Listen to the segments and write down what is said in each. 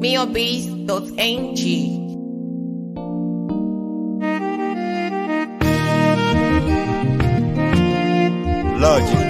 miobase.ng. Logic.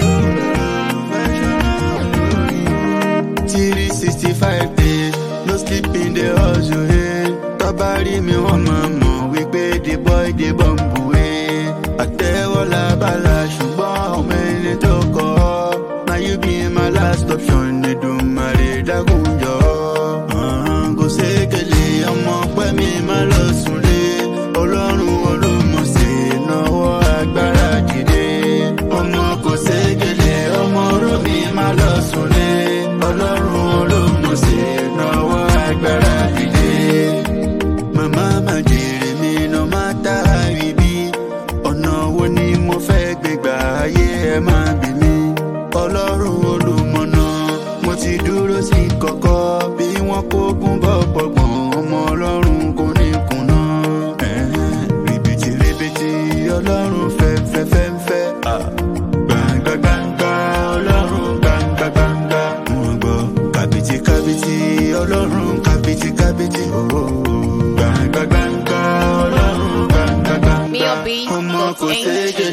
365 days, no sleep in the house, hey. Tabari mi wọ́n máa mọ̀ wípé the boy dey bumble way. Àtẹ́wọ́ labala ṣùgbọ́n ọmọ ẹni tó kọ́. Now you be my last option, Èdùmàrè dákun jọ. Kò sékèlè ọmọ pẹ́ mi máa lọ sùnlé. Ọlọ́run olómọ̀ọ́sẹ̀ náwó agbára dìde. Ọmọ kò sékèlè ọmọ oró mi máa lọ sùnlé. Ọlọ́run olómọ̀ọ́sẹ̀ náwó agbára dìde. Màmá má jèrè mi no matter how it be. Ọ̀nà wo ni mo fẹ́ gbégbá ayé ẹ máa bì mí. Ọlọ́run olùmọ̀nà mo ti dúró sí kọ̀kọ́. Bí wọ́n kógun bọ́ pọ̀gbọ̀n ọmọ Ọlọ́run kò ní kùnà. Rìbìtì rìbìtì Ọlọ́run fẹ́. Gbàngbàngbà Ọlọ́run gbàngbàngbà. Wọ́n gbọ́ kàbìtì Ọlọ́run kàbìtì. Gbàngbàngbà Ọlọ́run gbàngbàngbà. Ọmọ kò sége